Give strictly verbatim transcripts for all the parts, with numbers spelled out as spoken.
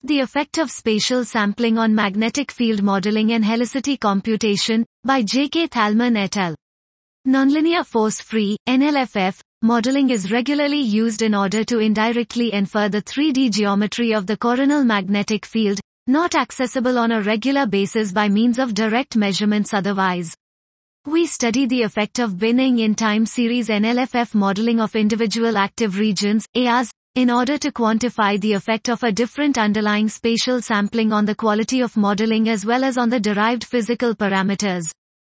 The Effect of Spatial Sampling on Magnetic Field Modeling and Helicity Computation, by J K Thalman et al. Nonlinear force-free, N L F F, modeling is regularly used in order to indirectly infer the three D geometry of the coronal magnetic field, not accessible on a regular basis by means of direct measurements otherwise. We study the effect of binning in time series N L F F modeling of individual active regions, A Rs, in order to quantify the effect of a different underlying spatial sampling on the quality of modeling as well as on the derived physical parameters.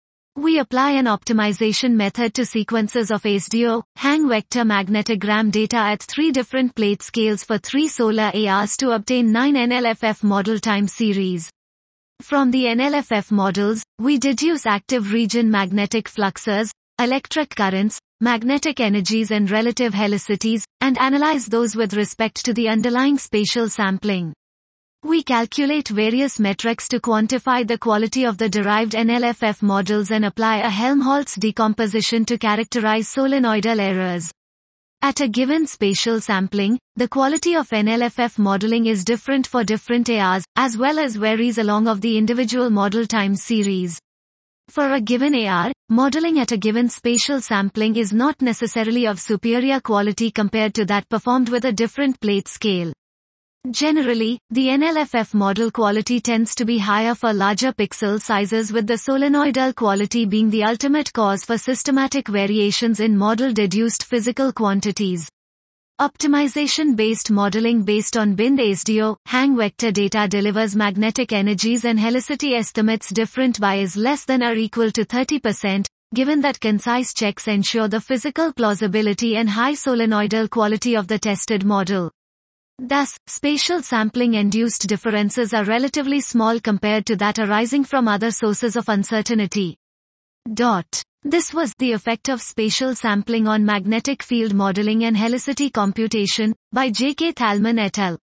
We apply an optimization method to sequences of S D O, hang vector magnetogram data at three different plate scales for three solar A Rs to obtain nine N L F F model time series. From the N L F F models, we deduce active region magnetic fluxes, electric currents, magnetic energies and relative helicities, and analyze those with respect to the underlying spatial sampling. We calculate various metrics to quantify the quality of the derived N L F F models and apply a Helmholtz decomposition to characterize solenoidal errors. At a given spatial sampling, the quality of N L F F modeling is different for different A Rs, as well as varies along of the individual model time series. For a given A R, modeling at a given spatial sampling is not necessarily of superior quality compared to that performed with a different plate scale. Generally, the N L F F model quality tends to be higher for larger pixel sizes, with the solenoidal quality being the ultimate cause for systematic variations in model-deduced physical quantities. Optimization-based modeling based on binned S D O, hang vector data delivers magnetic energies and helicity estimates different by is less than or equal to thirty percent, given that concise checks ensure the physical plausibility and high solenoidal quality of the tested model. Thus, spatial sampling-induced differences are relatively small compared to that arising from other sources of uncertainty. Dot. This was The Effect of Spatial Sampling on Magnetic Field Modeling and Helicity Computation, by J K Thalman et al.